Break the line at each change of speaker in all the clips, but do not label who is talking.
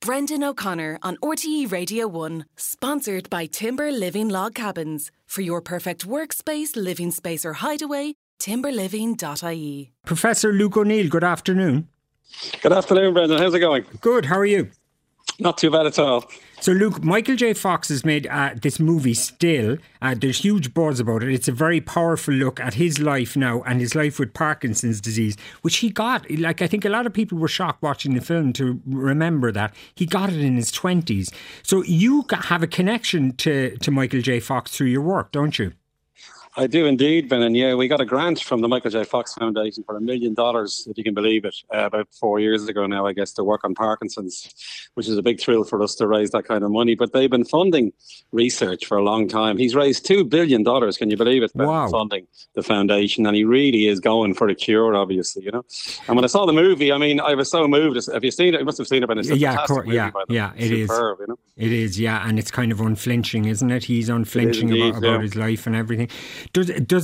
Brendan O'Connor on RTE Radio 1, sponsored by Timber Living Log Cabins. For your perfect workspace, living space or hideaway, timberliving.ie.
Professor Luke O'Neill, good afternoon.
Good afternoon, Brendan. How's it going?
Good, how are you?
Not too bad at all.
So, Luke, Michael J. Fox has made this movie Still. There's huge buzz about it. It's a very powerful look at his life now and his life with Parkinson's disease, which he got. Like, I think a lot of people were shocked watching the film to remember that. He got it in his 20s. So you have a connection to Michael J. Fox through your work, don't you?
I do indeed, Ben. And yeah, we got a grant from the Michael J. Fox Foundation for $1 million, if you can believe it, about 4 years ago now, I guess, to work on Parkinson's, which is a big thrill for us to raise that kind of money. But they've been funding research for a long time. He's raised $2 billion, can you believe it, Ben,
wow.
funding the foundation. And he really is going for a cure, obviously, you know. And when I saw the movie, I mean, I was so moved. Have you seen it? You must have seen it, Ben. It's a fantastic movie,
yeah, it
superb,
is.
You know?
It is, yeah, and it's kind of unflinching, isn't it? He's unflinching about his life and everything. Does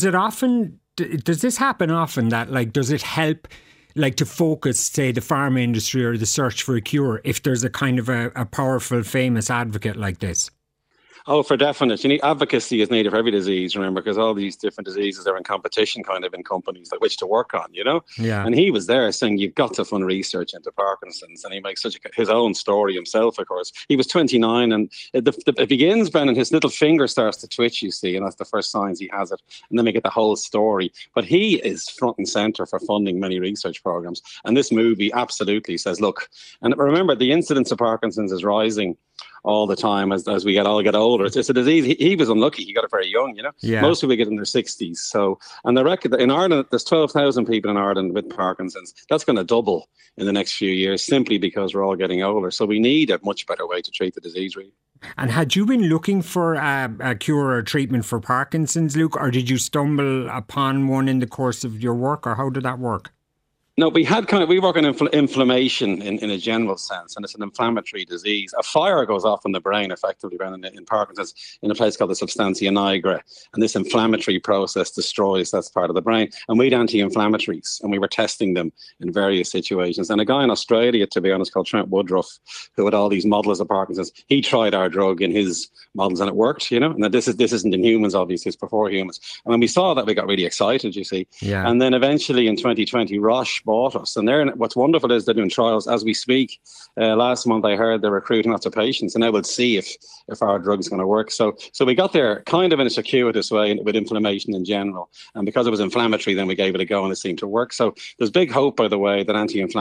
this happen often that, like, does it help, like, to focus, say, the pharma industry or the search for a cure if there's a kind of a powerful, famous advocate like this?
Oh, for definite. You need advocacy is needed for every disease, remember, because all these different diseases are in competition kind of in companies like which to work on, you know?
Yeah.
And he was there saying, you've got to fund research into Parkinson's. And he makes his own story himself, of course. He was 29 and it begins, Ben, and his little finger starts to twitch, you see, and that's the first signs he has it. And then we get the whole story. But he is front and center for funding many research programs. And this movie absolutely says, look, and remember, the incidence of Parkinson's is rising all the time as we all get older. It's a disease. He was unlucky. He got it very young, you know.
Yeah.
Most people get in their 60s. So, and the record in Ireland, there's 12,000 people in Ireland with Parkinson's. That's going to double in the next few years simply because we're all getting older. So we need a much better way to treat the disease, really.
And had you been looking for a cure or treatment for Parkinson's, Luke, or did you stumble upon one in the course of your work, or how did that work?
No, we work on inflammation in a general sense, and it's an inflammatory disease. A fire goes off in the brain, effectively, in Parkinson's, in a place called the substantia nigra, and this inflammatory process destroys that part of the brain. And we had anti-inflammatories, and we were testing them in various situations. And a guy in Australia, to be honest, called Trent Woodruff, who had all these models of Parkinson's, he tried our drug in his models, and it worked, you know. And this isn't in humans, obviously, it's before humans. And when we saw that, we got really excited, you see.
Yeah.
And then eventually in 2020, Roche bought us, and what's wonderful is they're doing trials as we speak. Last month I heard they're recruiting lots of patients, and now we'll see if our drug is going to work. So we got there kind of in a circuitous way with inflammation in general, and because it was inflammatory, then we gave it a go and it seemed to work. So there's big hope, by the way, that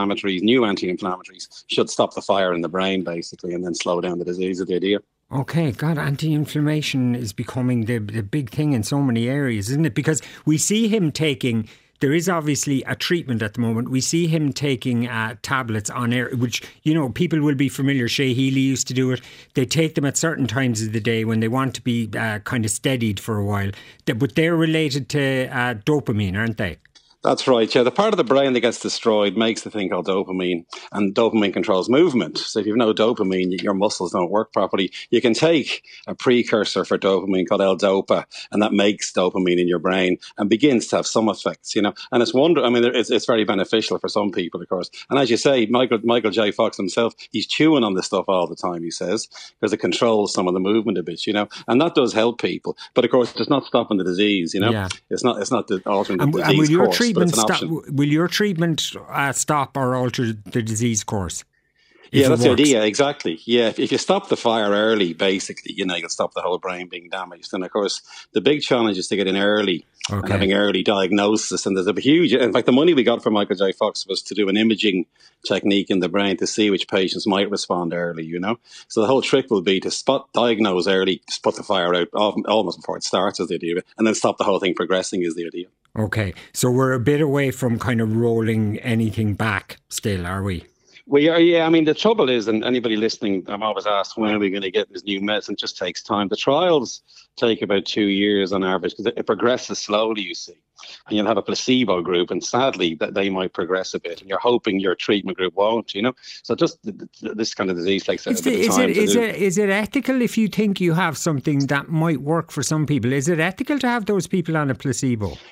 new anti-inflammatories should stop the fire in the brain basically, and then slow down the disease, is the idea.
Okay, God, anti-inflammation is becoming the big thing in so many areas, isn't it? Because we see him taking... There is obviously a treatment at the moment. We see him taking tablets on air, which, you know, people will be familiar. Shea Healy used to do it. They take them at certain times of the day when they want to be kind of steadied for a while. But they're related to dopamine, aren't they?
That's right, yeah. The part of the brain that gets destroyed makes the thing called dopamine, and dopamine controls movement. So if you have no dopamine, your muscles don't work properly. You can take a precursor for dopamine called L-Dopa, and that makes dopamine in your brain and begins to have some effects, you know. And it's very beneficial for some people, of course. And as you say, Michael J. Fox himself, he's chewing on this stuff all the time, he says, because it controls some of the movement a bit, you know. And that does help people. But of course, it's not stopping the disease, you know. Yeah. It's not altering the disease course.
Will your treatment stop or alter the disease course?
Yeah, that's the idea, exactly. Yeah, if you stop the fire early, basically, you know, you'll stop the whole brain being damaged. And of course, the big challenge is to get in early and having early diagnosis. And there's a huge, in fact, the money we got from Michael J. Fox was to do an imaging technique in the brain to see which patients might respond early, you know. So the whole trick will be to diagnose early, put the fire out almost before it starts, is the idea, and then stop the whole thing progressing is the idea.
Okay, so we're a bit away from kind of rolling anything back still, are we?
We are, yeah. I mean, the trouble is, and anybody listening, I'm always asked, when are we going to get this new medicine? It just takes time. The trials take about 2 years on average because it progresses slowly, you see. And you'll have a placebo group, and sadly, that they might progress a bit. And you're hoping your treatment group won't, you know. So just this kind of disease takes a bit of time.
Is it ethical if you think you have something that might work for some people? Is it ethical to have those people on a placebo?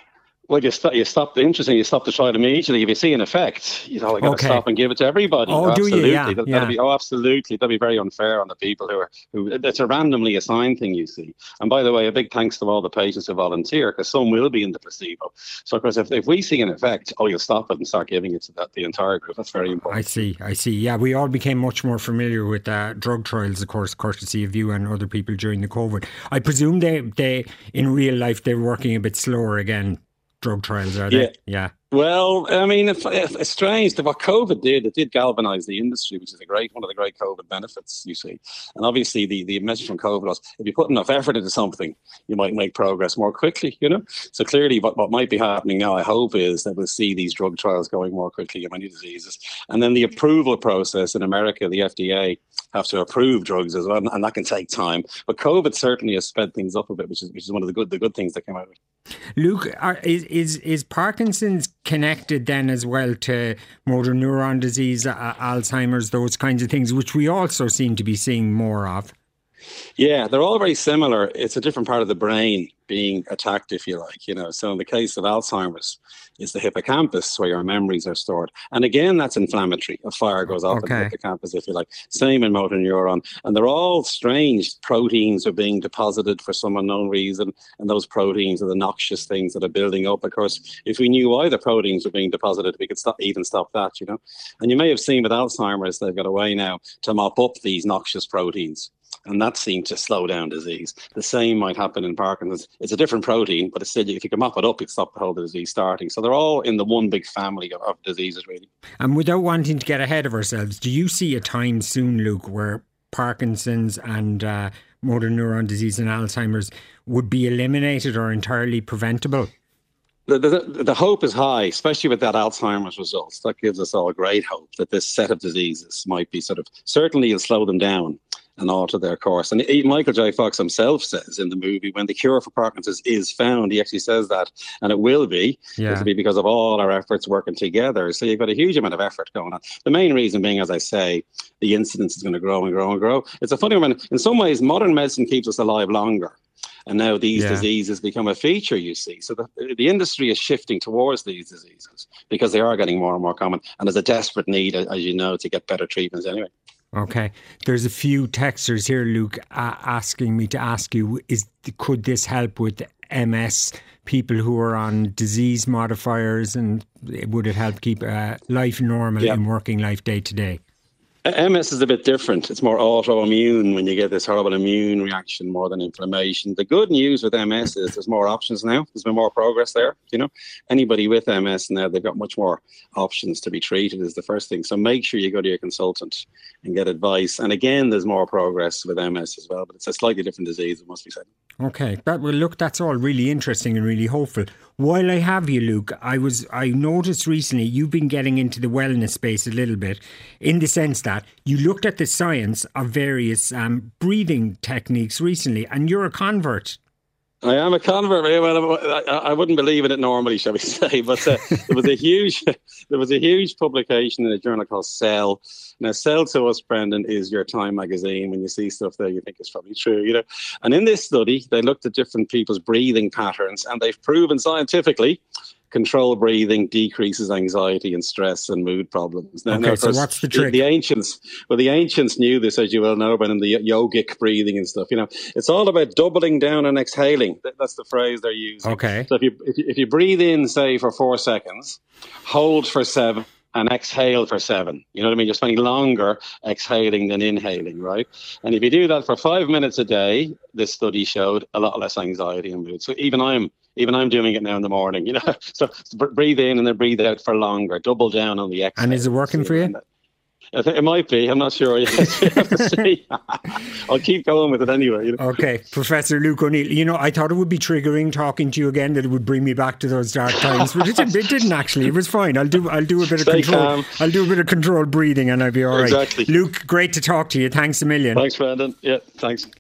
Well, you stop. Interesting. You stop the trial immediately. If you see an effect, you know, you got to stop and give it to everybody.
Oh,
absolutely.
do you? Yeah.
That'd be absolutely. That'd be very unfair on the people who. It's a randomly assigned thing, you see. And by the way, a big thanks to all the patients who volunteer, because some will be in the placebo. So, of course, if we see an effect, you'll stop it and start giving it to the entire group. That's very important.
I see. Yeah, we all became much more familiar with drug trials, of course, courtesy of you and other people during the COVID. I presume they in real life they're working a bit slower again. Drug trials, are they?
Yeah. Well, I mean, it's strange that what COVID did, it did galvanise the industry, which is one of the great COVID benefits, you see. And obviously the message from COVID was, if you put enough effort into something, you might make progress more quickly, you know? So clearly what might be happening now, I hope, is that we'll see these drug trials going more quickly in many diseases. And then the approval process in America, the FDA have to approve drugs as well, and that can take time. But COVID certainly has sped things up a bit, which is one of the good things that came out of it.
Luke, is Parkinson's connected then as well to motor neuron disease, Alzheimer's, those kinds of things, which we also seem to be seeing more of?
Yeah, they're all very similar. It's a different part of the brain being attacked, if you like, you know. So in the case of Alzheimer's, it's the hippocampus where your memories are stored. And again, that's inflammatory. A fire goes off in the hippocampus, if you like. Same in motor neuron. And they're all strange. Proteins are being deposited for some unknown reason. And those proteins are the noxious things that are building up. Of course, if we knew why the proteins were being deposited, we could stop that, you know. And you may have seen with Alzheimer's, they've got a way now to mop up these noxious proteins. And that seemed to slow down disease. The same might happen in Parkinson's. It's a different protein, but it's still, if you can mop it up, it stop the whole disease starting. So they're all in the one big family of diseases, really. And
without wanting to get ahead of ourselves, do you see a time soon, Luke, where Parkinson's and motor neuron disease and Alzheimer's would be eliminated or entirely preventable?
The hope is high, especially with that Alzheimer's results. That gives us all great hope that this set of diseases might be certainly it'll slow them down and alter their course. And even Michael J. Fox himself says in the movie, when the cure for Parkinson's is found, he actually says that, and it will be. It'll be because of all our efforts working together. So you've got a huge amount of effort going on. The main reason being, as I say, the incidence is going to grow and grow and grow. It's a funny one. In some ways, modern medicine keeps us alive longer. And now these diseases become a feature, you see. So the industry is shifting towards these diseases because they are getting more and more common. And there's a desperate need, as you know, to get better treatments anyway.
Okay. There's a few texters here, Luke, asking me to ask you, could this help with MS, people who are on disease modifiers, and would it help keep life normal and working life day to day?
MS is a bit different. It's more autoimmune when you get this horrible immune reaction more than inflammation. The good news with MS is there's more options now. There's been more progress there. You know, anybody with MS now, they've got much more options to be treated is the first thing. So make sure you go to your consultant and get advice. And again, there's more progress with MS as well, but it's a slightly different disease, it must be said.
Okay. Look, that's all really interesting and really hopeful. While I have you, Luke, I noticed recently you've been getting into the wellness space a little bit, in the sense that you looked at the science of various breathing techniques recently, and you're a convert.
I am a convert. Well, I wouldn't believe in it normally, shall we say, but there was a huge publication in a journal called Cell. Now, Cell to us, Brendan, is your Time magazine. When you see stuff there, you think it's probably true, you know. And in this study, they looked at different people's breathing patterns, and they've proven scientifically controlled breathing decreases anxiety and stress and mood problems.
Now, so what's the trick?
The ancients knew this, as you well know, but in the yogic breathing and stuff, you know, it's all about doubling down and exhaling. That's the phrase they're using.
Okay.
So if you breathe in, say, for 4 seconds, hold for 7, and exhale for 7. You know what I mean? You're spending longer exhaling than inhaling, right? And if you do that for 5 minutes a day, this study showed a lot less anxiety and mood. So even I'm doing it now in the morning, you know. So breathe in and then breathe out for longer. Double down on the exhale.
And is it working for you?
I think it might be. I'm not sure. Yes, we have to see. I'll keep going with it anyway. You know?
Okay, Professor Luke O'Neill. You know, I thought it would be triggering talking to you again, that it would bring me back to those dark times, but it didn't actually. It was fine. I'll do a bit of control. I'll do a bit of controlled breathing, and I'll be all right.
Exactly.
Luke, great to talk to you. Thanks a million.
Thanks, Brendan. Yeah, thanks.